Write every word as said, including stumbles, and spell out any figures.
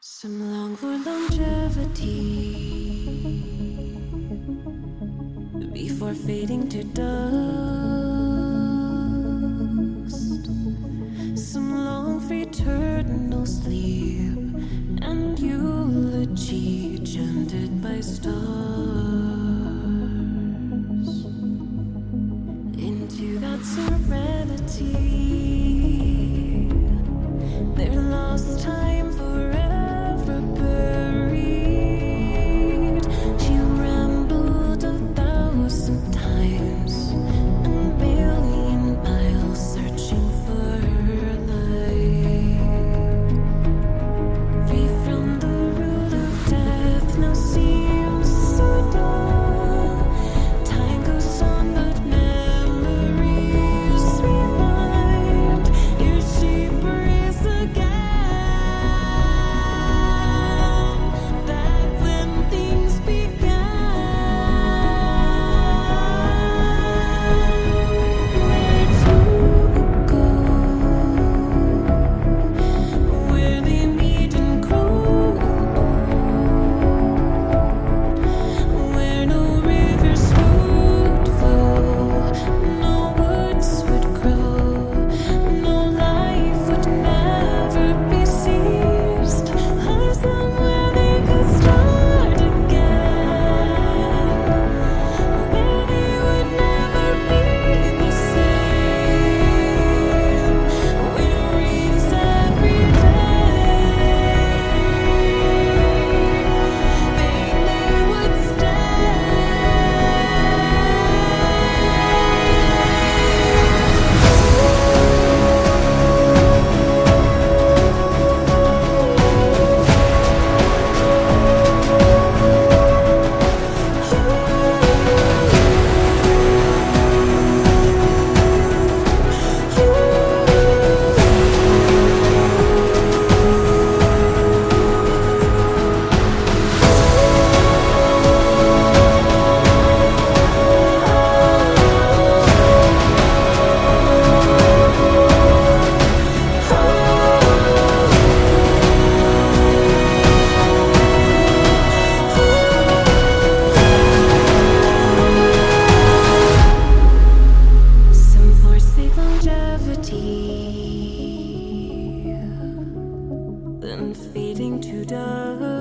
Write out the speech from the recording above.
Some long for longevity before fading to dust. Some long for eternal sleep and eulogy chanted by stars. Into that serenity, their lost time forever buried. She rambled a thousand times, a million miles searching for her life. Free from the rule of death, now seems so dull. Time goes on, but memories rewind. Here she breathes again. Back when things began. Where to go? Where they meet and grow old. Where no rivers would flow, no woods would grow, no life would never be seized. Or somewhere they could start again, where they would never be the same. Where reads every day, they would stay. Some forsake longevity, then fading to dust.